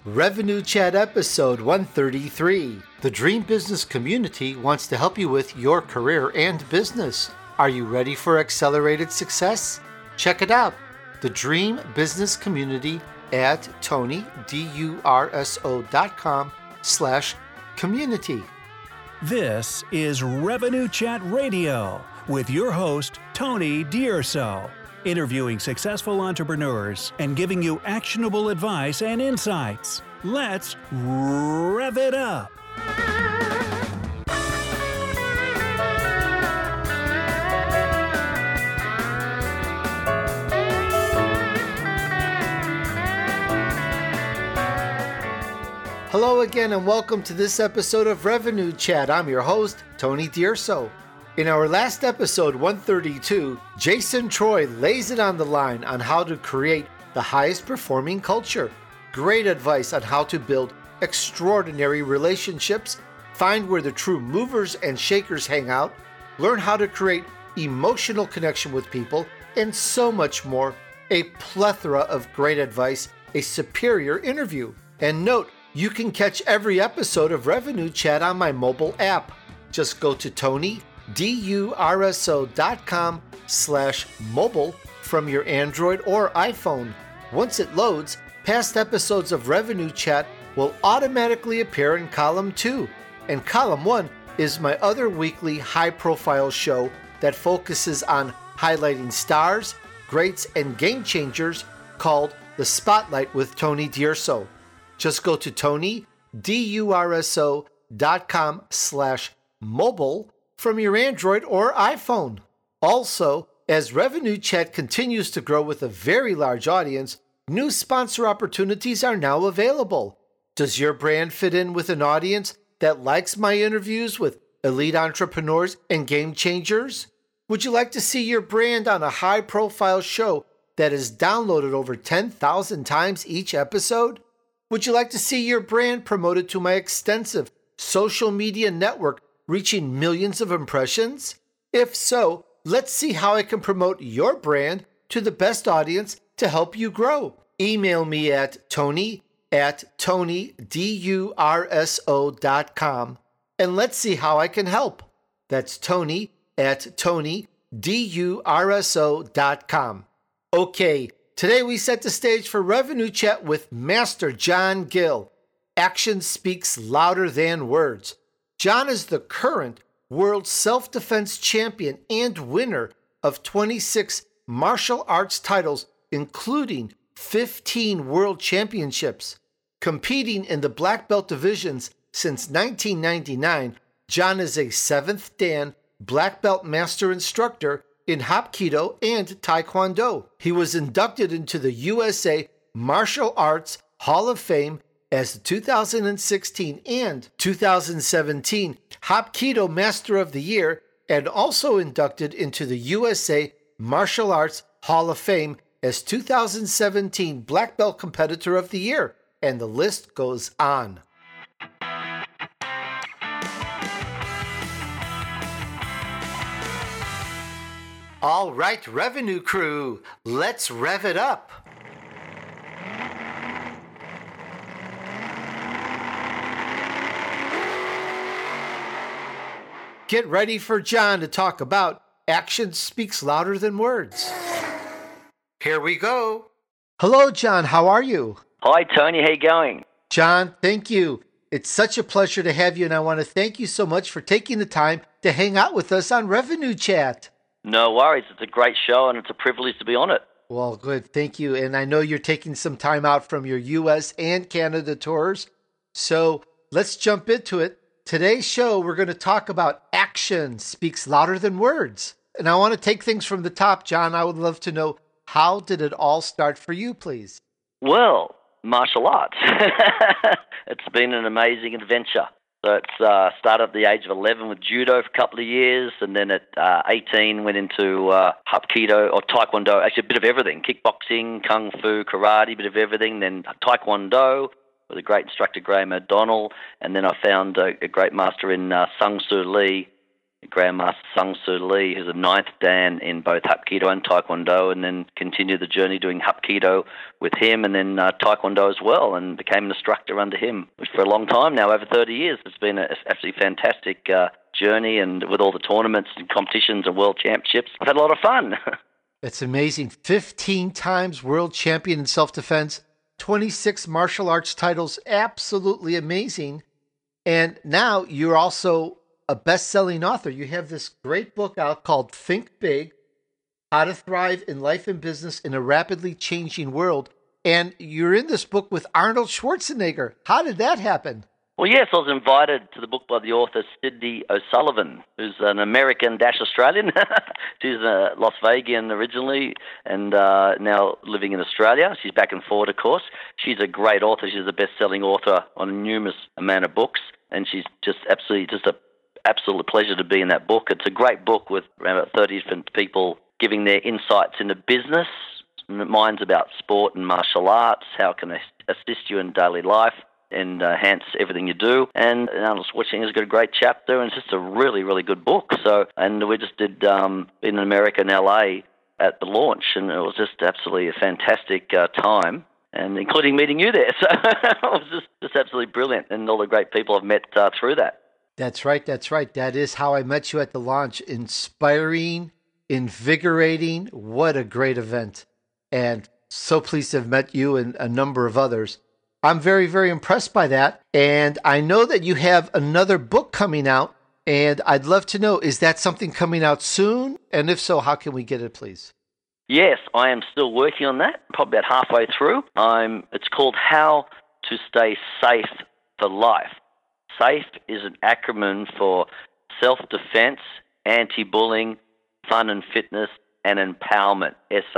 Revenue Chat episode 133. The Dream Business Community wants to help you with your career and business. Are you ready for accelerated success? Check it out. The Dream Business Community at TonyDurso.com/community. This is Revenue Chat Radio with your host, Tony Durso, interviewing successful entrepreneurs and giving you actionable advice and insights. Let's rev it up. Hello again and welcome to this episode of Revenue Chat. I'm your host, Tony Durso. In our last episode, 132, Jason Troy lays it on the line on how to create the highest performing culture. Great advice on how to build extraordinary relationships, find where the true movers and shakers hang out, learn how to create emotional connection with people, and so much more. A plethora of great advice, a superior interview. And note, you can catch every episode of Revenue Chat on my mobile app. Just go to TonyDurso.com/mobile from your Android or iPhone. Once it loads, past episodes of Revenue Chat will automatically appear in Column 2. And Column 1 is my other weekly high-profile show that focuses on highlighting stars, greats, and game changers called The Spotlight with Tony Durso. Just go to TonyDurso.com/mobile from your Android or iPhone. Also, as Revenue Chat continues to grow with a very large audience, new sponsor opportunities are now available. Does your brand fit in with an audience that likes my interviews with elite entrepreneurs and game changers? Would you like to see your brand on a high-profile show that is downloaded over 10,000 times each episode? Would you like to see your brand promoted to my extensive social media network reaching millions of impressions? If so, let's see how I can promote your brand to the best audience to help you grow. Email me at tony@tonydurso.com and let's see how I can help. That's tony@tonydurso.com. Okay. Today we set the stage for Revenue Chat with Master John Gill. Action speaks louder than words. John is the current world self-defense champion and winner of 26 martial arts titles, including 15 world championships. Competing in the black belt divisions since 1999, John is a 7th Dan black belt master instructor in Hapkido and Taekwondo. He was inducted into the USA Martial Arts Hall of Fame as the 2016 and 2017 Hapkido Master of the Year, and also inducted into the USA Martial Arts Hall of Fame as 2017 Black Belt Competitor of the Year, and the list goes on. All right, Revenue Crew, let's rev it up. Get ready for John to talk about action speaks louder than words. Here we go. Hello, John. How are you? Hi, Tony. How you going? John, thank you. It's such a pleasure to have you, and I want to thank you so much for taking the time to hang out with us on Revenue Chat. No worries. It's a great show, and it's a privilege to be on it. Well, good. Thank you. And I know you're taking some time out from your U.S. and Canada tours. So let's jump into it. Today's show, we're going to talk about action speaks louder than words. And I want to take things from the top, John. I would love to know, how did it all start for you, please? Well, martial arts. It's been an amazing adventure. So it's started at the age of 11 with judo for a couple of years, and then at 18 went into Hapkido or Taekwondo, actually a bit of everything, kickboxing, kung fu, karate, a bit of everything, then Taekwondo with a great instructor, Graham O'Donnell, and then I found a great master in Sung Soo Lee, Grandmaster Sung Soo Lee, who's a ninth Dan in both Hapkido and Taekwondo, and then continued the journey doing Hapkido with him, and then Taekwondo as well, and became an instructor under him for a long time now, over 30 years. It's been an absolutely fantastic journey, and with all the tournaments and competitions and world championships, I've had a lot of fun. It's amazing. 15 times world champion in self-defense, 26 martial arts titles, absolutely amazing. And now you're also a best-selling author. You have this great book out called Think Big, How to Thrive in Life and Business in a Rapidly Changing World. And you're in this book with Arnold Schwarzenegger. How did that happen? Well, yes, I was invited to the book by the author Sydney O'Sullivan, who's an American-Australian. She's a Las Vegan originally and now living in Australia. She's back and forth, of course. She's a great author. She's a best-selling author on a numerous amount of books, and she's just absolute pleasure to be in that book. It's a great book with around about 30 different people giving their insights into business, minds about sport and martial arts, how it can assist you in daily life and enhance everything you do. And Arnold Schwarzenegger's got a great chapter, and it's just a really, really good book. So, and we just did in America, in LA, at the launch, and it was just absolutely a fantastic time, and including meeting you there. So it was just absolutely brilliant, and all the great people I've met through that. That's right. That is how I met you at the launch. Inspiring, invigorating. What a great event. And so pleased to have met you and a number of others. I'm very, very impressed by that. And I know that you have another book coming out, and I'd love to know, is that something coming out soon? And if so, how can we get it, please? Yes, I am still working on that, probably about halfway through. It's called How to Stay Safe for Life. SAFE is an acronym for self-defense, anti-bullying, fun and fitness, and empowerment,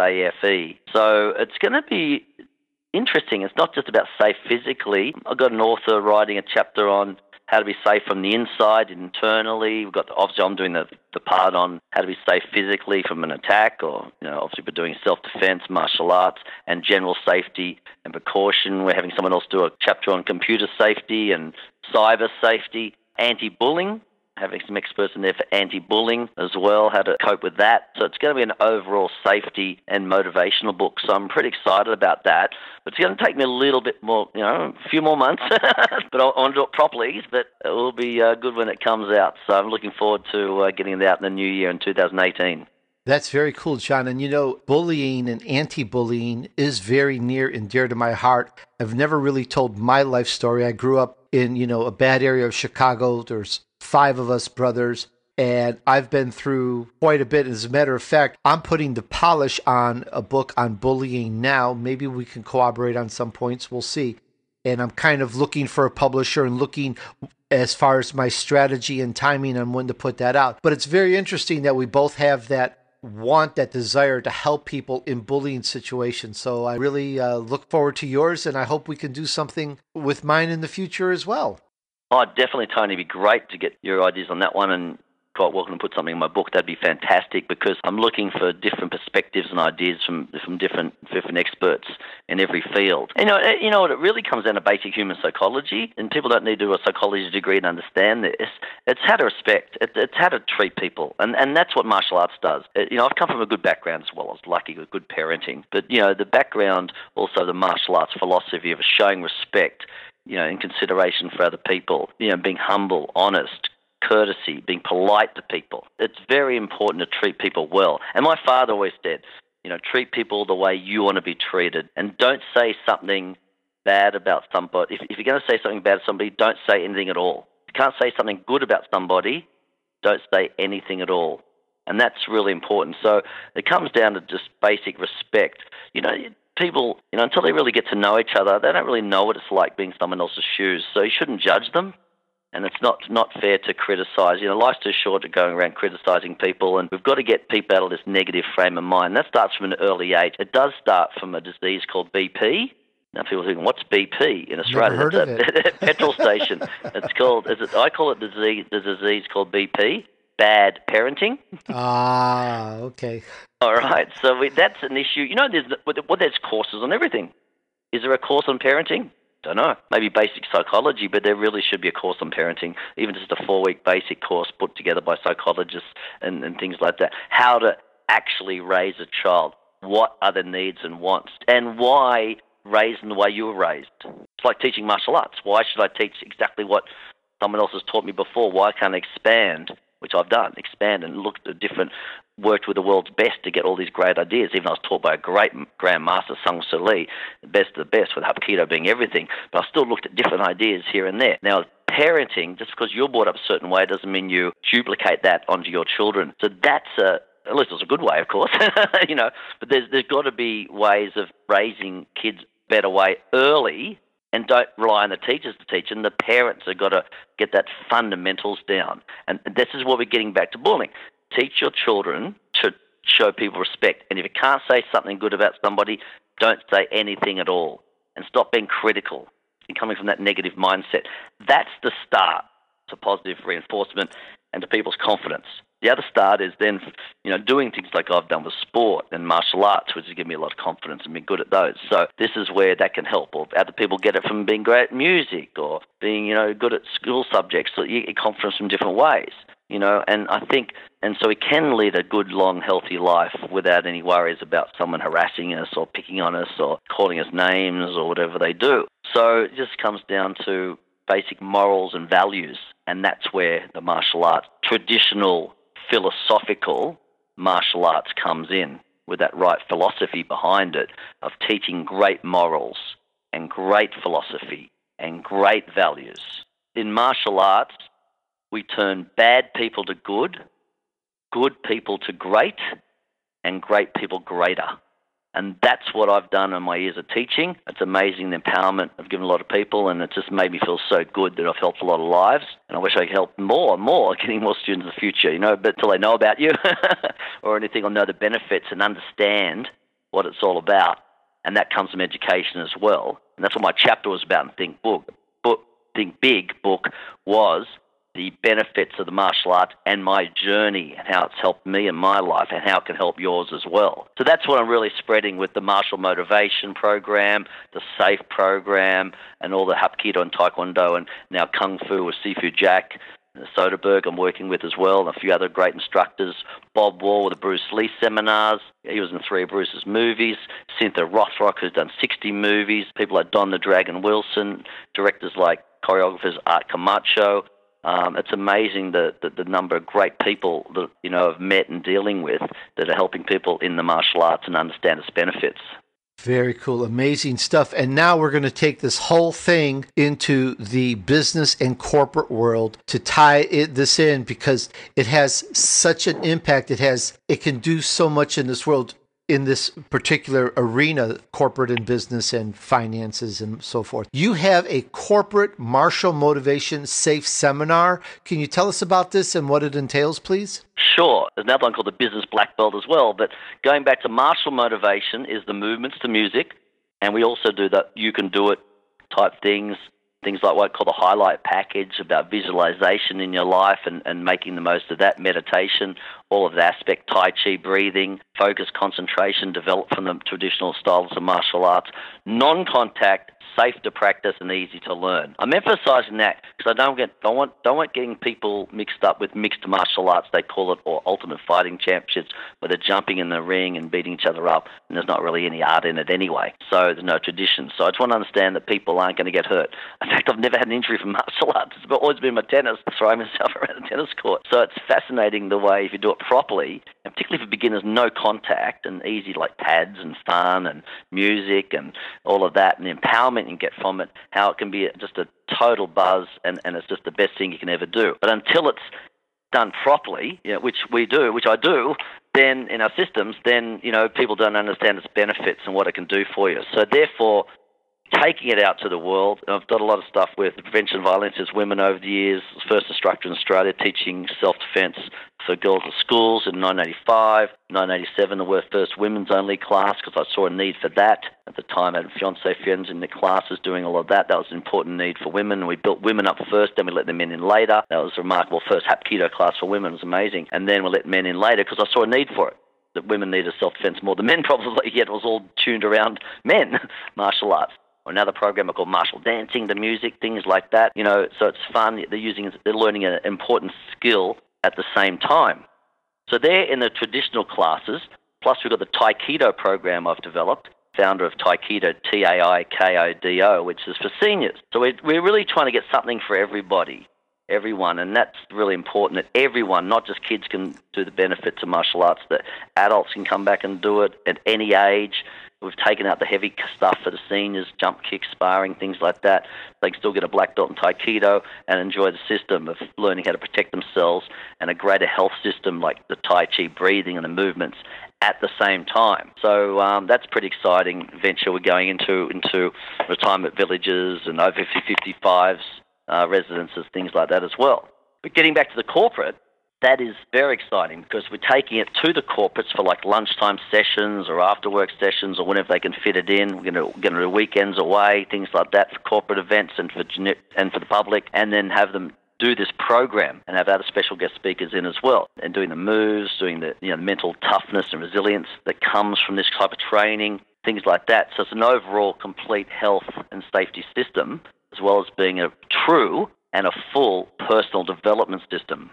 SAFE. So it's going to be interesting. It's not just about safe physically. I've got an author writing a chapter on how to be safe from the inside, internally. We've got, obviously, I'm doing the part on how to be safe physically from an attack, or, obviously we're doing self-defense, martial arts, and general safety and precaution. We're having someone else do a chapter on computer safety and cyber safety, anti-bullying, having some experts in there for anti-bullying as well, how to cope with that. So it's going to be an overall safety and motivational book. So I'm pretty excited about that. But it's going to take me a little bit more, a few more months. But I want to do it properly. But it will be good when it comes out. So I'm looking forward to getting it out in the new year in 2018. That's very cool, John. And bullying and anti-bullying is very near and dear to my heart. I've never really told my life story. I grew up in, a bad area of Chicago. There's 5 of us brothers, and I've been through quite a bit. As a matter of fact, I'm putting the polish on a book on bullying now. Maybe we can cooperate on some points. We'll see. And I'm kind of looking for a publisher and looking as far as my strategy and timing on when to put that out. But it's very interesting that we both have that that desire to help people in bullying situations. So I really look forward to yours, and I hope we can do something with mine in the future as well. Oh, definitely, Tony. It'd be great to get your ideas on that one, and quite welcome to put something in my book. That'd be fantastic, because I'm looking for different perspectives and ideas from different experts in every field. And it really comes down to basic human psychology, and people don't need to do a psychology degree to understand this. It's how to respect. It's how to treat people, and that's what martial arts does. I've come from a good background as well. I was lucky with good parenting, but the background, also the martial arts philosophy of showing respect, in consideration for other people, being humble, honest, courtesy, being polite to people. It's very important to treat people well. And my father always said, treat people the way you want to be treated, and don't say something bad about somebody. If you're going to say something bad to somebody, don't say anything at all. If you can't say something good about somebody, don't say anything at all. And that's really important. So it comes down to just basic respect. People, until they really get to know each other, they don't really know what it's like being someone else's shoes. So you shouldn't judge them. And it's not fair to criticize. Life's too short to going around criticizing people, and we've got to get people out of this negative frame of mind. That starts from an early age. It does start from a disease called BP. Now people are thinking, what's BP in Australia? Never heard of it. Petrol station. I call it the disease called BP, bad parenting. Ah, okay. All right, so that's an issue. There's courses on everything. Is there a course on parenting? Don't know. Maybe basic psychology, but there really should be a course on parenting, even just a 4-week basic course put together by psychologists and things like that. How to actually raise a child. What are the needs and wants? And why raise them the way you were raised? It's like teaching martial arts. Why should I teach exactly what someone else has taught me before? Why can't I expand, which I've done, expand and looked at worked with the world's best to get all these great ideas. Even I was taught by a great grandmaster, Sung Soo Lee, the best of the best, with Hapkido being everything. But I still looked at different ideas here and there. Now, parenting, just because you're brought up a certain way doesn't mean you duplicate that onto your children. So that's at least it's a good way, of course, but there's got to be ways of raising kids a better way early, and don't rely on the teachers to teach them. The parents have got to get that fundamentals down. And this is what we're getting back to bullying. Teach your children to show people respect. And if you can't say something good about somebody, don't say anything at all. And stop being critical and coming from that negative mindset. That's the start to positive reinforcement and to people's confidence. The other start is then, doing things like I've done with sport and martial arts, which has given me a lot of confidence and being good at those. So this is where that can help. Or other people get it from being great at music or being, good at school subjects. So you get confidence from different ways, and I think, and so we can lead a good, long, healthy life without any worries about someone harassing us or picking on us or calling us names or whatever they do. So it just comes down to basic morals and values, and that's where the martial arts, traditional philosophical martial arts, comes in with that right philosophy behind it of teaching great morals and great philosophy and great values. In martial arts, we turn bad people to good people to great, and great people greater. And that's what I've done in my years of teaching. It's amazing the empowerment I've given a lot of people, and it just made me feel so good that I've helped a lot of lives. And I wish I could help more and more, getting more students in the future, but until they know about you or anything, I'll know the benefits and understand what it's all about. And that comes from education as well. And that's what my chapter was about in Think Big book was the benefits of the martial arts and my journey and how it's helped me in my life and how it can help yours as well. So that's what I'm really spreading with the Martial Motivation Program, the SAFE program, and all the Hapkido and Taekwondo, and now Kung Fu with Sifu Jack Soderbergh I'm working with as well, and a few other great instructors. Bob Wall with the Bruce Lee seminars. He was in 3 of Bruce's movies. Cynthia Rothrock, who's done 60 movies. People like Don the Dragon Wilson. Directors like choreographers Art Camacho. It's amazing the number of great people that I've met and dealing with that are helping people in the martial arts and understand its benefits. Very cool. Amazing stuff. And now we're going to take this whole thing into the business and corporate world to tie this in, because it has such an impact. It can do so much in this world, in this particular arena, corporate and business and finances and so forth. You have a corporate martial motivation SAFE seminar. Can you tell us about this and what it entails, please? Sure. There's another one called the Business Black Belt as well. But going back to martial motivation is the movements to music. And we also do that you can do it type things like what I call the highlight package, about visualization in your life and making the most of that, meditation, all of the aspect, Tai Chi, breathing, focus, concentration, developed from the traditional styles of martial arts, non-contact, safe to practice and easy to learn. I'm emphasizing that because I don't want getting people mixed up with mixed martial arts, they call it, or ultimate fighting championships, where they're jumping in the ring and beating each other up, and there's not really any art in it anyway. So there's no tradition. So I just want to understand that people aren't going to get hurt. In fact, I've never had an injury from martial arts. It's always been my tennis, throwing myself around the tennis court. So it's fascinating the way, if you do it properly, and particularly for beginners, no contact and easy, like pads and fun and music and all of that, and the empowerment you get from it, how it can be just a total buzz, and it's just the best thing you can ever do. But until it's done properly, which I do, then in our systems, then people don't understand its benefits and what it can do for you. So therefore, taking it out to the world. I've done a lot of stuff with the prevention of violence against women over the years. First instructor in Australia teaching self-defense for girls at schools in 1985. 1987, the first women's only class, because I saw a need for that. At the time, I had fiancé friends in the classes doing all of that. That was an important need for women. We built women up first, then we let the men in later. That was a remarkable first Hapkido class for women. It was amazing. And then we let men in later because I saw a need for it. That women needed self-defense more than men probably, yet it was all tuned around men, martial arts. or another program called martial dancing, the music, things like that. So it's fun. They're learning an important skill at the same time. So they're in the traditional classes. Plus, we've got the Taekwondo program I've developed, founder of Taekwondo, Taikodo, which is for seniors. So we're really trying to get something for everyone, and that's really important, that everyone, not just kids, can do the benefits of martial arts, that adults can come back and do it at any age. We've taken out the heavy stuff for the seniors, jump kick, sparring, things like that. They can still get a black belt in Taekwondo and enjoy the system of learning how to protect themselves and a greater health system like the Tai Chi breathing and the movements at the same time. So that's a pretty exciting venture. We're going into retirement villages and over 55s, residences, things like that as well. But getting back to the corporate, that is very exciting because we're taking it to the corporates for like lunchtime sessions or after work sessions or whenever they can fit it in. We're going to do weekends away, things like that for corporate events and for the public, and then have them do this program and have other special guest speakers in as well, and doing the moves, doing the mental toughness and resilience that comes from this type of training, things like that. So it's an overall complete health and safety system, as well as being a true and a full personal development system.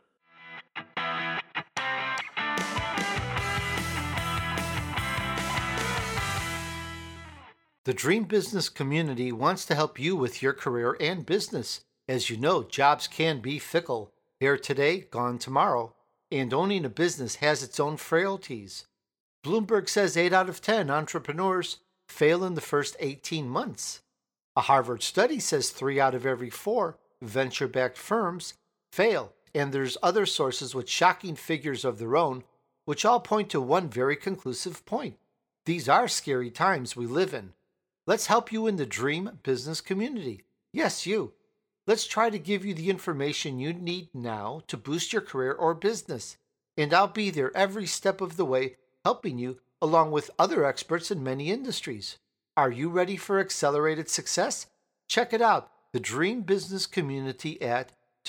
The Dream Business community wants to help you with your career and business. As you know, jobs can be fickle, here today, gone tomorrow, and owning a business has its own frailties. Bloomberg says 8 out of 10 entrepreneurs fail in the first 18 months. A Harvard study says 3 out of every 4 venture-backed firms fail, and there's other sources with shocking figures of their own, which all point to one very conclusive point. These are scary times we live in. Let's help you in the Dream Business community. Yes, you. Let's try to give you the information you need now to boost your career or business. And I'll be there every step of the way, helping you along with other experts in many industries. Are you ready for accelerated success? Check it out, the Dream Business community at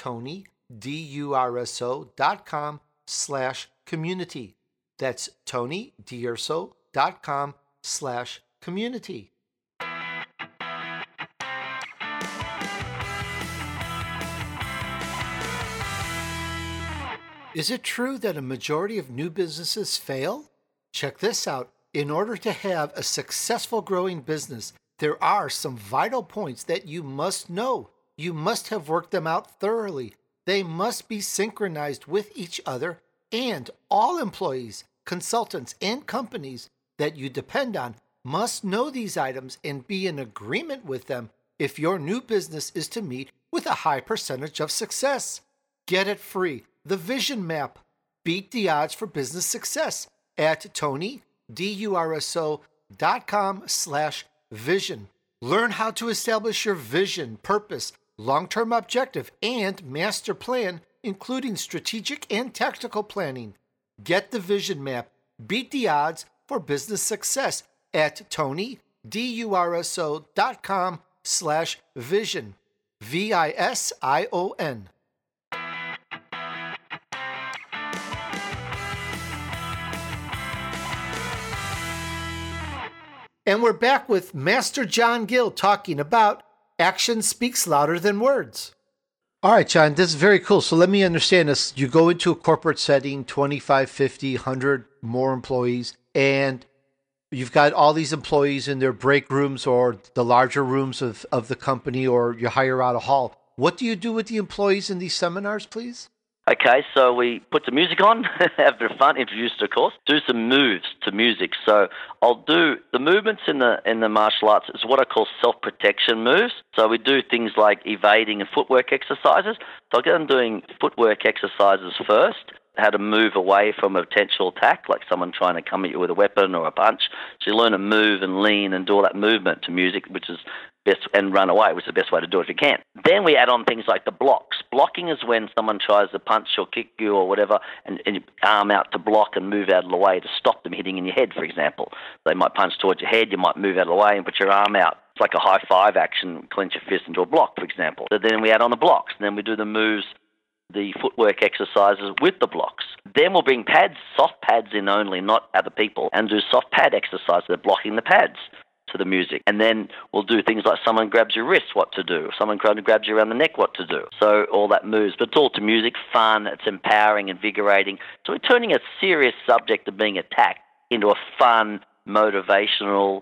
TonyDurso.com/community. That's TonyDurso.com/community. Is it true that a majority of new businesses fail? Check this out. In order to have a successful growing business, there are some vital points that you must know. You must have worked them out thoroughly. They must be synchronized with each other, and all employees, consultants, and companies that you depend on must know these items and be in agreement with them if your new business is to meet with a high percentage of success. Get it free. The Vision Map. Beat the odds for business success at TonyDurso.com/vision. Learn how to establish your vision, purpose, long-term objective, and master plan, including strategic and tactical planning. Get the Vision Map. Beat the odds for business success at TonyDurso.com/vision. VISION. And we're back with Master John Gill talking about action speaks louder than words. All right, John, this is very cool. So let me understand this. You go into a corporate setting, 25, 50, 100 more employees, and you've got all these employees in their break rooms or the larger rooms of the company, or you hire out a hall. What do you do with the employees in these seminars, please? Okay, so we put the music on, have a bit of fun, introduce it, of course, do some moves to music. So I'll do the movements in the martial arts is what I call self-protection moves. So we do things like evading and footwork exercises. So I'll get them doing footwork exercises first, how to move away from a potential attack, like someone trying to come at you with a weapon or a punch. So you learn to move and lean and do all that movement to music, which is best, and run away, which is the best way to do it if you can. Then we add on things like the blocks. Blocking is when someone tries to punch or kick you or whatever, and you arm out to block and move out of the way to stop them hitting in your head, for example. They might punch towards your head, you might move out of the way and put your arm out. It's like a high five action, clench your fist into a block, for example. So then we add on the blocks, and then we do the moves, the footwork exercises with the blocks. Then we'll bring pads, soft pads in only, not other people, and do soft pad exercises, they're blocking the pads. to the music. And then we'll do things like someone grabs your wrist, what to do. Someone grabs you around the neck, what to do. So all that moves. But it's all to music, fun, it's empowering, invigorating. So we're turning a serious subject of being attacked into a fun, motivational,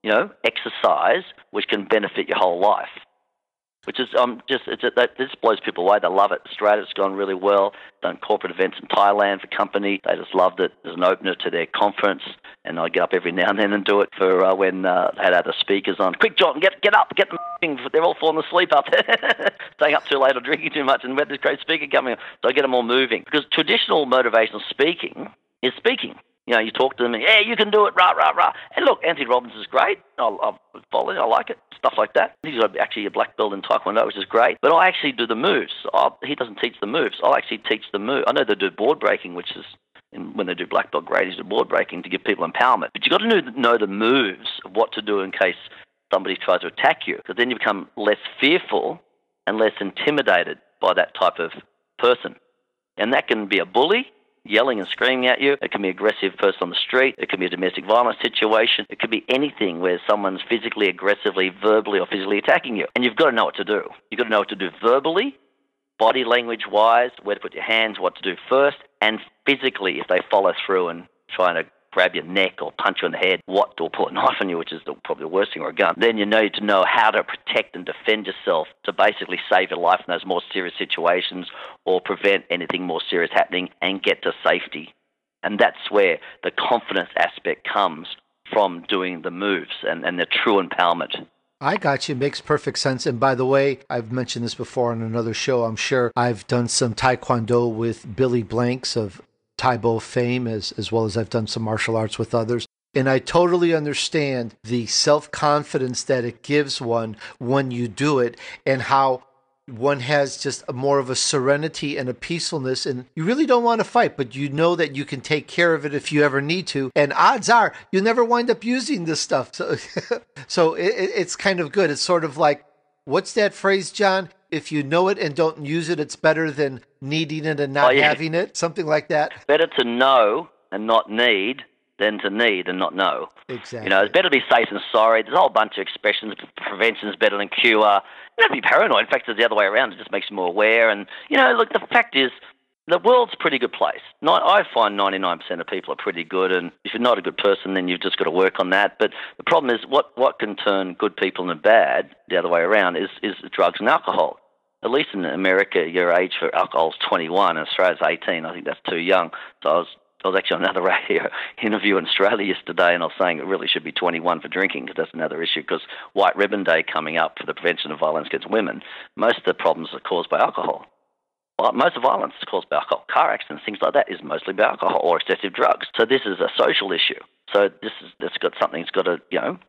exercise which can benefit your whole life. Which is this blows people away. They love it. Australia's gone really well. Done corporate events in Thailand for company. They just loved it. There's an opener to their conference, and I get up every now and then and do it for when they had other speakers on. Quick, John, get up, get them. They're all falling asleep up there, staying up too late or drinking too much, and we have this great speaker coming on. So I get them all moving because traditional motivational speaking is speaking. You talk to them, and, you can do it, rah, rah, rah. And look, Anthony Robbins is great. I'll follow it. I like it, stuff like that. He's actually a black belt in Taekwondo, which is great. But I actually do the moves. He doesn't teach the moves. I'll actually teach the move. I know they do board breaking, which is when they do black belt grades, do board breaking to give people empowerment. But you've got to know the moves of what to do in case somebody tries to attack you, because then you become less fearful and less intimidated by that type of person. And that can be a bully, yelling and screaming at you. It can be an aggressive person on the street. It can be a domestic violence situation. It could be anything where someone's physically, aggressively, verbally or physically attacking you. And you've got to know what to do. You've got to know what to do verbally, body language-wise, where to put your hands, what to do first, and physically if they follow through and trying to grab your neck or punch you in the head, or pull a knife on you, which is probably the worst thing, or a gun. Then you need to know how to protect and defend yourself to basically save your life in those more serious situations or prevent anything more serious happening and get to safety. And that's where the confidence aspect comes from doing the moves and the true empowerment. I got you. Makes perfect sense. And by the way, I've mentioned this before on another show, I'm sure. I've done some Taekwondo with Billy Blanks of Taibo fame, as well as I've done some martial arts with others. And I totally understand the self-confidence that it gives one when you do it, and how one has just more of a serenity and a peacefulness, and you really don't want to fight, but you know that you can take care of it if you ever need to. And odds are you'll never wind up using this stuff. So it's kind of good. It's sort of like, what's that phrase, John? If you know it and don't use it, it's better than needing it and not having it. Something like that. Better to know and not need than to need and not know. Exactly. It's better to be safe than sorry. There's a whole bunch of expressions. Prevention is better than cure. You don't have to be paranoid. In fact, it's the other way around. It just makes you more aware. And, look, the fact is, the world's a pretty good place. I find 99% of people are pretty good, and if you're not a good person, then you've just got to work on that. But the problem is what can turn good people into bad, the other way around, is drugs and alcohol. At least in America, your age for alcohol is 21, and Australia's 18. I think that's too young. So I was actually on another radio interview in Australia yesterday, and I was saying it really should be 21 for drinking, because that's another issue, because White Ribbon Day coming up for the prevention of violence against women, most of the problems are caused by alcohol. Well, most of the violence is caused by alcohol. Car accidents, things like that, is mostly by alcohol or excessive drugs. So this is a social issue. So that's got something that's got to,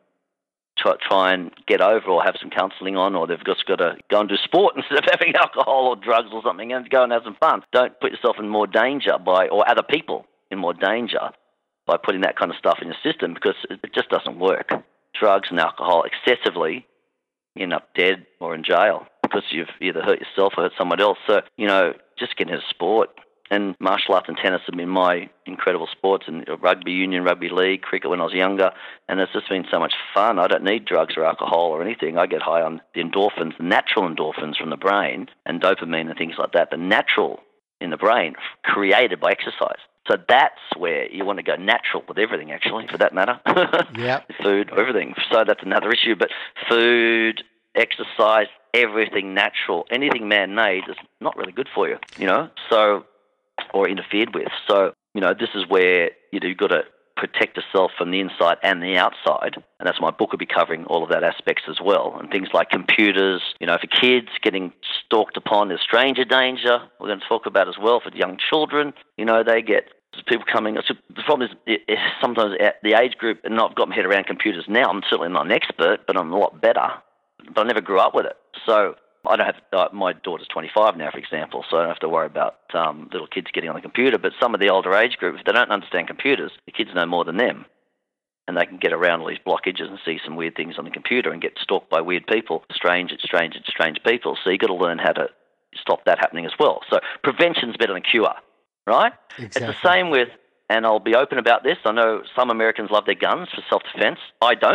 try and get over or have some counselling on, or they've just got to go and do sport instead of having alcohol or drugs or something, and go and have some fun. Don't put yourself in more danger or other people in more danger by putting that kind of stuff in your system, because it just doesn't work. Drugs and alcohol excessively, you end up dead or in jail because you've either hurt yourself or hurt someone else. So, just get into sport. And martial arts and tennis have been my incredible sports, and rugby union, rugby league, cricket when I was younger, and it's just been so much fun. I don't need drugs or alcohol or anything. I get high on the endorphins, the natural endorphins from the brain, and dopamine and things like that, the natural in the brain, created by exercise. So that's where you want to go natural with everything, actually, for that matter. Yeah. Food, everything. So that's another issue. But food, exercise, everything natural, anything man-made is not really good for you, so, or interfered with. So, this is where you've got to protect yourself from the inside and the outside. And that's my book will be covering all of that aspects as well. And things like computers, for kids getting stalked upon, there's stranger danger. We're going to talk about as well for young children. They get people coming. So the problem is sometimes at the age group, and I've got my head around computers now. I'm certainly not an expert, but I'm a lot better. But I never grew up with it. So I don't have, my daughter's 25 now, for example, so I don't have to worry about little kids getting on the computer. But some of the older age groups, if they don't understand computers, the kids know more than them. And they can get around all these blockages and see some weird things on the computer and get stalked by weird people, strange people. So you've got to learn how to stop that happening as well. So prevention's better than cure, right? Exactly. It's the same with, and I'll be open about this, I know some Americans love their guns for self-defense. I don't.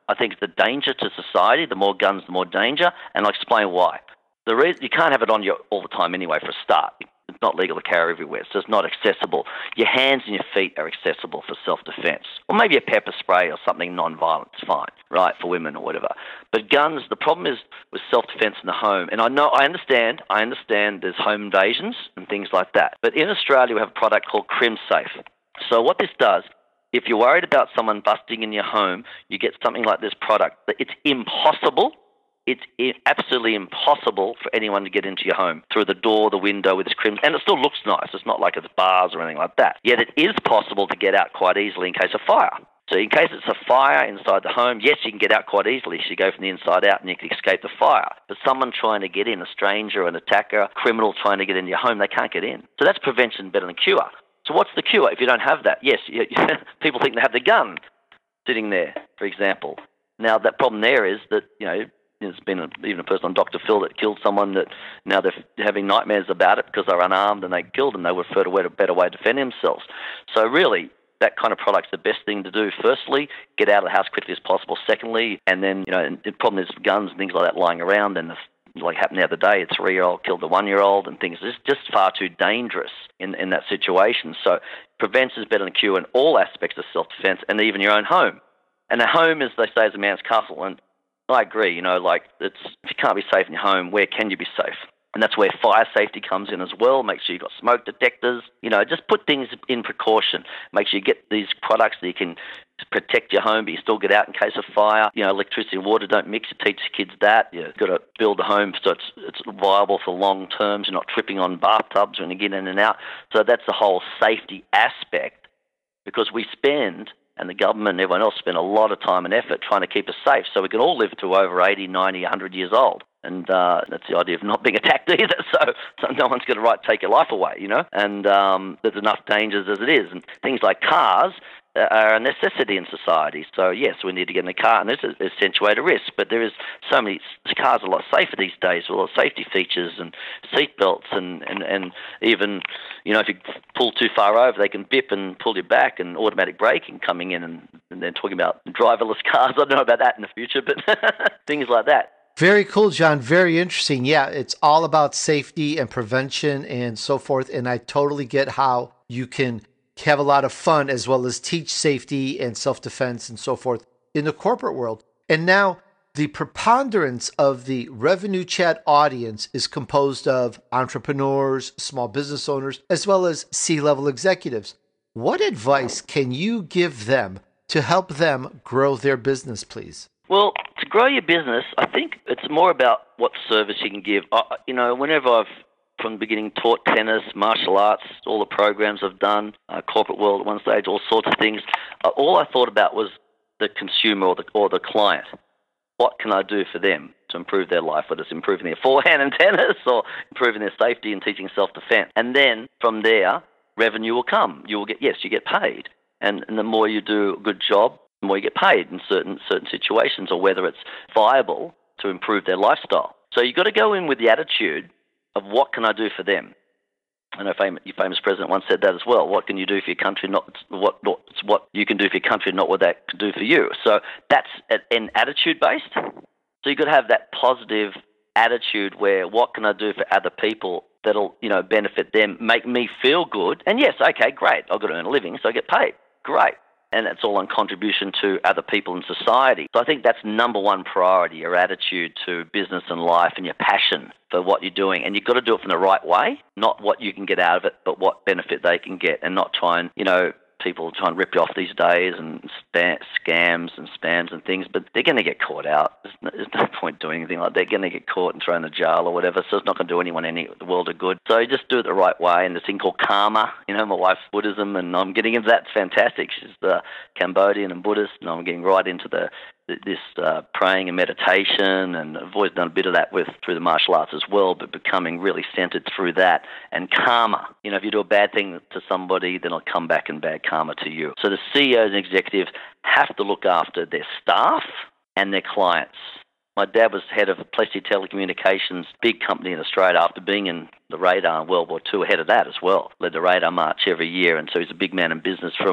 I think it's a danger to society. The more guns, the more danger, and I'll explain why. The reason you can't have it on you all the time anyway, for a start. It's not legal to carry everywhere, so it's not accessible. Your hands and your feet are accessible for self-defense. Or maybe a pepper spray or something non-violent is fine, right, for women or whatever. But guns, the problem is with self-defense in the home. And I understand there's home invasions and things like that. But in Australia, we have a product called CrimSafe. So what this does, if you're worried about someone busting in your home, you get something like this product. It's impossible. It's absolutely impossible for anyone to get into your home through the door, the window with this crim. And it still looks nice. It's not like it's bars or anything like that. Yet it is possible to get out quite easily in case of fire. So in case it's a fire inside the home, yes, you can get out quite easily. So you go from the inside out and you can escape the fire. But someone trying to get in, a stranger, an attacker, a criminal trying to get into your home, they can't get in. So that's prevention better than cure. So what's the cure if you don't have that? Yes, people think they have the gun sitting there, for example. Now, that problem there is that, there's been even a person on Dr. Phil that killed someone that now they're having nightmares about it because they're unarmed and they killed them. They would prefer a better way to defend themselves. So really, that kind of product's the best thing to do. Firstly, get out of the house quickly as possible. Secondly, and then, the problem is guns and things like that lying around, and like happened the other day, a 3-year-old killed a 1-year-old and things. It's just far too dangerous in that situation. So prevention is better than cure in all aspects of self-defense and even your own home. And a home, as they say, is a man's castle. And I agree, if you can't be safe in your home, where can you be safe? And that's where fire safety comes in as well. Make sure you've got smoke detectors. Just put things in precaution. Make sure you get these products that you can protect your home, but you still get out in case of fire. Electricity and water don't mix. You teach kids that. You've got to build the home so it's viable for long terms. You're not tripping on bathtubs when you get in and out. So that's the whole safety aspect, because we spend, and the government and everyone else spend a lot of time and effort trying to keep us safe so we can all live to over 80, 90, 100 years old. And that's the idea of not being attacked either. So no one's got a right to take your life away, And there's enough dangers as it is. And things like cars are a necessity in society. So, yes, we need to get in the car, and this accentuate a risk. But there is so many cars are a lot safer these days, with a lot of safety features and seat belts and even, if you pull too far over, they can bip and pull you back, and automatic braking coming in, and they're talking about driverless cars. I don't know about that in the future, but things like that. Very cool, John. Very interesting. Yeah, it's all about safety and prevention and so forth. And I totally get how you can have a lot of fun as well as teach safety and self-defense and so forth in the corporate world. And now the preponderance of the Revenue Chat audience is composed of entrepreneurs, small business owners, as well as C-level executives. What advice can you give them to help them grow their business, please? Well, to grow your business, I think it's more about what service you can give. Whenever I've, from the beginning, taught tennis, martial arts, all the programs I've done, corporate world at one stage, all sorts of things, all I thought about was the consumer or the client. What can I do for them to improve their life, whether it's improving their forehand in tennis or improving their safety and teaching self-defense? And then from there, revenue will come. You get paid. And the more you do a good job, the more you get paid in certain situations, or whether it's viable to improve their lifestyle. So you've got to go in with the attitude of what can I do for them. I know your famous president once said that as well. What can you do for your country? Not what you can do for your country, not what that can do for you. So that's an attitude based. So you've got to have that positive attitude where what can I do for other people that'll benefit them, make me feel good. And yes, okay, great. I've got to earn a living, so I get paid. Great. And it's all on contribution to other people in society. So I think that's number one priority, your attitude to business and life and your passion for what you're doing. And you've got to do it from the right way, not what you can get out of it, but what benefit they can get, and not try and, people try and rip you off these days and scams and spams and things, but they're going to get caught out. There's no point doing anything like that. They're going to get caught and thrown in jail or whatever, so it's not going to do anyone the world of good. So you just do it the right way. And this thing called karma, my wife's Buddhism, and I'm getting into that. It's fantastic. She's Cambodian and Buddhist, and I'm getting right into this praying and meditation, and I've always done a bit of that through the martial arts as well, but becoming really centered through that. And karma, if you do a bad thing to somebody, then it'll come back in bad karma to you. So the CEOs and executives have to look after their staff and their clients. My dad was head of Plessy Telecommunications, big company in Australia, after being in the radar in World War II, ahead of that as well. Led the radar march every year, and so he's a big man in business from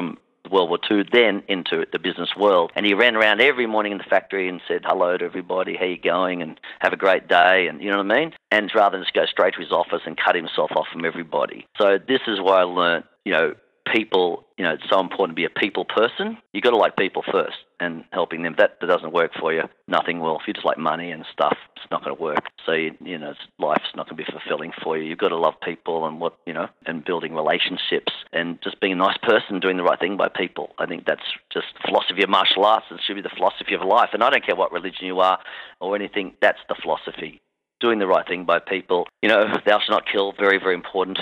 World War II, then into the business world. And he ran around every morning in the factory and said hello to everybody, how you going, and have a great day, and you know what I mean? And rather than just go straight to his office and cut himself off from everybody. So this is where I learned, people, it's so important to be a people person. You've got to like people first and helping them. That doesn't work for you. Nothing will. If you just like money and stuff, it's not going to work. So, life's not going to be fulfilling for you. You've got to love people and and building relationships and just being a nice person, doing the right thing by people. I think that's just the philosophy of martial arts. It should be the philosophy of life. And I don't care what religion you are or anything. That's the philosophy. Doing the right thing by people. Thou shalt not kill, very, very important.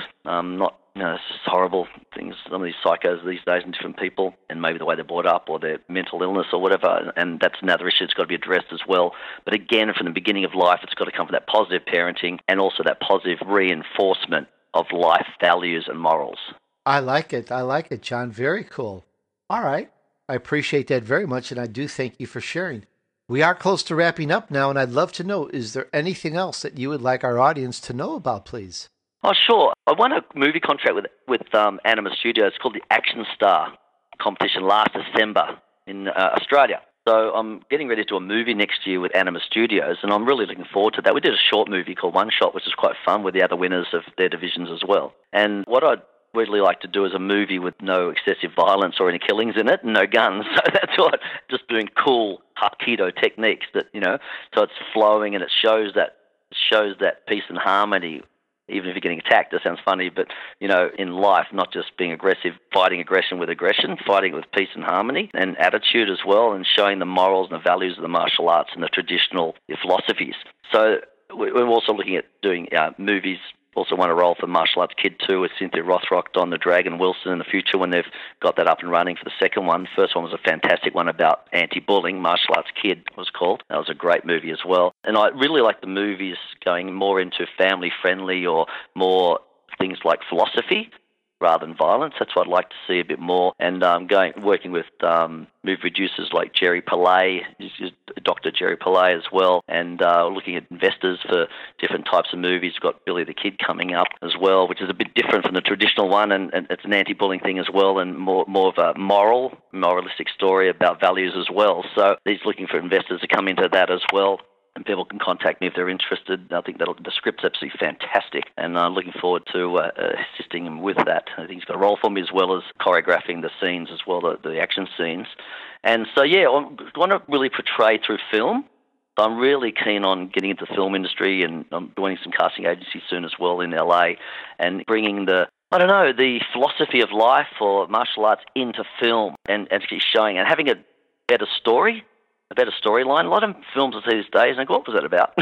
It's just horrible things. Some of these psychos these days and different people, and maybe the way they're brought up or their mental illness or whatever, and that's another issue that's got to be addressed as well. But again, from the beginning of life, it's got to come from that positive parenting and also that positive reinforcement of life values and morals. I like it, John. Very cool. All right. I appreciate that very much, and I do thank you for sharing. We are close to wrapping up now, and I'd love to know, is there anything else that you would like our audience to know about, please? Oh, sure. I won a movie contract with Anima Studios. It's called the Action Star competition last December in Australia. So I'm getting ready to do a movie next year with Anima Studios, and I'm really looking forward to that. We did a short movie called One Shot, which is quite fun with the other winners of their divisions as well. And what I'd really like to do is a movie with no excessive violence or any killings in it and no guns. So that's what, just doing cool Hapkido techniques that, so it's flowing and it shows that peace and harmony. Even if you're getting attacked, that sounds funny, but, in life, not just being aggressive, fighting aggression with aggression, fighting with peace and harmony and attitude as well, and showing the morals and the values of the martial arts and the traditional philosophies. So we're also looking at doing movies. Also want to roll for Martial Arts Kid 2 with Cynthia Rothrock, Don the Dragon Wilson in the future when they've got that up and running for the second one. The first one was a fantastic one about anti-bullying. Martial Arts Kid was called. That was a great movie as well. And I really like the movies going more into family-friendly or more things like philosophy rather than violence. That's what I'd like to see a bit more. And working with movie producers like Jerry Pillay, Dr. Jerry Pillay as well, and looking at investors for different types of movies. We've got Billy the Kid coming up as well, which is a bit different from the traditional one, and it's an anti-bullying thing as well, and more of a moralistic story about values as well. So he's looking for investors to come into that as well. And people can contact me if they're interested. I think the script's absolutely fantastic, and I'm looking forward to assisting him with that. I think he's got a role for me as well as choreographing the scenes as well, the action scenes. And so, I want to really portray through film. So I'm really keen on getting into the film industry, and I'm joining some casting agencies soon as well in LA, and bringing the philosophy of life or martial arts into film and actually showing and having a better story. A better storyline. A lot of films I see these days, and I go, what was that about?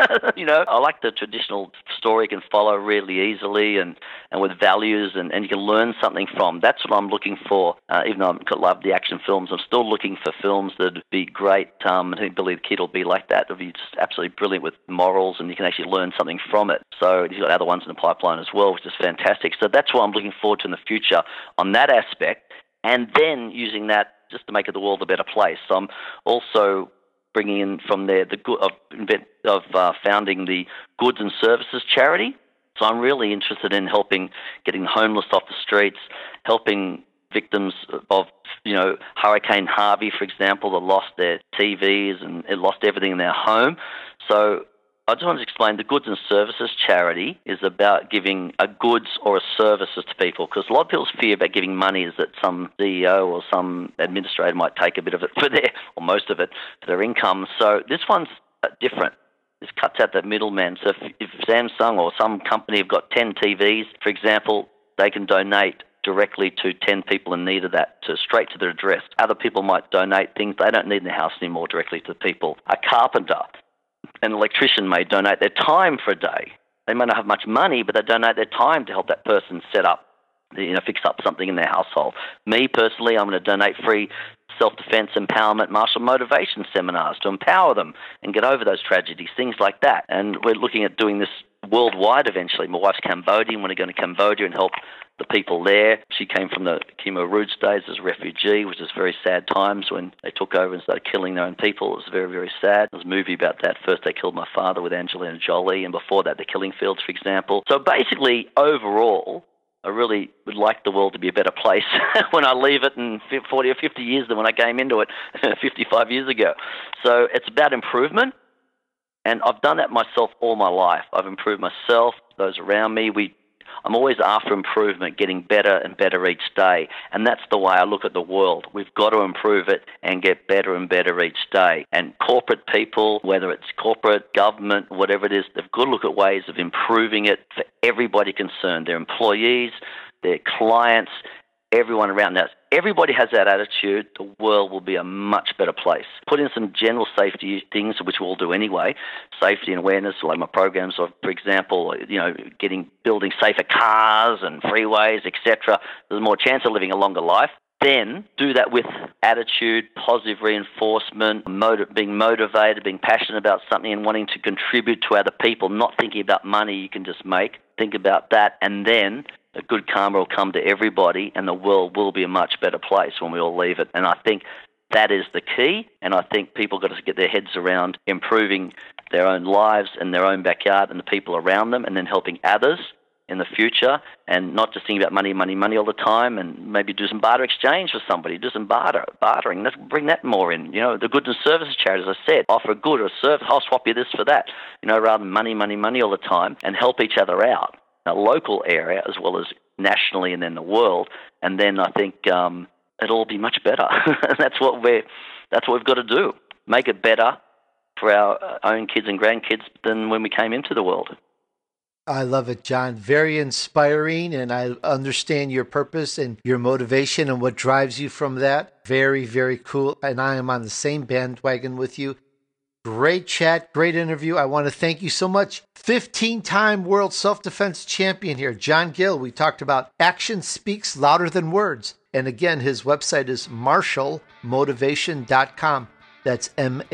I like the traditional story you can follow really easily and with values and you can learn something from. That's what I'm looking for. Even though I love the action films, I'm still looking for films that would be great. I think Billy the Kid will be like that. It'll be just absolutely brilliant with morals, and you can actually learn something from it. So he's got other ones in the pipeline as well, which is fantastic. So that's what I'm looking forward to in the future on that aspect, and then using that just to make the world a better place. So I'm also bringing in from there the good of founding the Goods and Services charity. So I'm really interested in getting the homeless off the streets, helping victims of Hurricane Harvey, for example, that lost their TVs and lost everything in their home. So I just wanted to explain the Goods and Services charity is about giving a goods or a services to people, because a lot of people's fear about giving money is that some CEO or some administrator might take a bit of it or most of it for their income. So this one's different. This cuts out that middleman. So if Samsung or some company have got 10 TVs, for example, they can donate directly to 10 people in need of that, straight to their address. Other people might donate things they don't need in their house anymore directly to the people. A carpenter, an electrician may donate their time for a day. They may not have much money, but they donate their time to help that person set up, fix up something in their household. Me personally, I'm going to donate free self-defense, empowerment, martial motivation seminars to empower them and get over those tragedies, things like that. And we're looking at doing this worldwide eventually. My wife's Cambodian. We're going to Cambodia and help the people there. She came from the Khmer Rouge days as a refugee, which is very sad times when they took over and started killing their own people. It was very, very sad. There's a movie about that. First they killed my father with Angelina Jolie, and before that the Killing Fields, for example. So basically, overall, I really would like the world to be a better place when I leave it in 40 or 50 years than when I came into it 55 years ago. So it's about improvement, and I've done that myself all my life. I've improved myself, those around me. I'm always after improvement, getting better and better each day. And that's the way I look at the world. We've got to improve it and get better and better each day. And corporate people, whether it's corporate, government, whatever it is, they've got to look at ways of improving it for everybody concerned, their employees, their clients, everyone around us. Everybody has that attitude, the world will be a much better place. Put in some general safety things, which we'll do anyway, safety and awareness, like my programs, for example, building safer cars and freeways, etc. There's more chance of living a longer life. Then do that with attitude, positive reinforcement, being motivated, being passionate about something and wanting to contribute to other people, not thinking about money you can just make. Think about that, and then a good karma will come to everybody, and the world will be a much better place when we all leave it. And I think that is the key, and I think people got to get their heads around improving their own lives and their own backyard and the people around them, and then helping others in the future, and not just thinking about money, money, money all the time, and maybe do some barter exchange for somebody, do some bartering. Let's bring that more in. The goods and services charity, as I said, offer a good or a service, I'll swap you this for that, rather than money, money, money all the time, and help each other out. A local area as well as nationally and then the world, and then I think it'll all be much better. That's what we've got to do. Make it better for our own kids and grandkids than when we came into the world. I love it, John. Very inspiring, and I understand your purpose and your motivation and what drives you from that. Very, very cool, and I am on the same bandwagon with you. Great chat, great interview. I want to thank you so much. 15-time World Self-Defense Champion here, John Gill. We talked about action speaks louder than words. And again, his website is martialmotivation.com. That's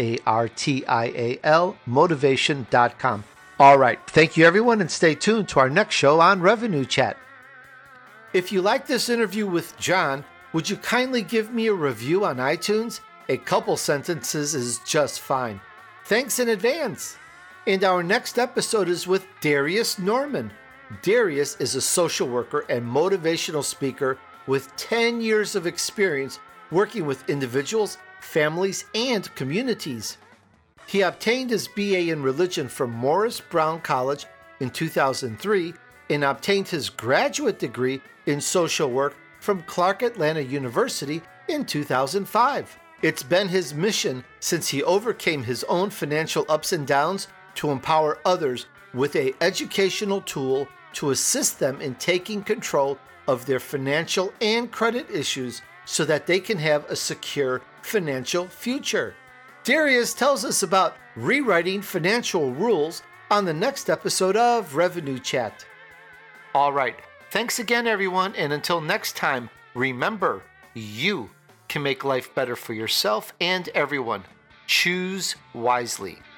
MARTIAL, motivation.com. All right. Thank you, everyone, and stay tuned to our next show on Revenue Chat. If you like this interview with John, would you kindly give me a review on iTunes? A couple sentences is just fine. Thanks in advance. And our next episode is with Darius Norman. Darius is a social worker and motivational speaker with 10 years of experience working with individuals, families, and communities. He obtained his BA in religion from Morris Brown College in 2003 and obtained his graduate degree in social work from Clark Atlanta University in 2005. It's been his mission since he overcame his own financial ups and downs to empower others with an educational tool to assist them in taking control of their financial and credit issues so that they can have a secure financial future. Darius tells us about rewriting financial rules on the next episode of Revenue Chat. All right. Thanks again, everyone. And until next time, remember, you can make life better for yourself and everyone. Choose wisely.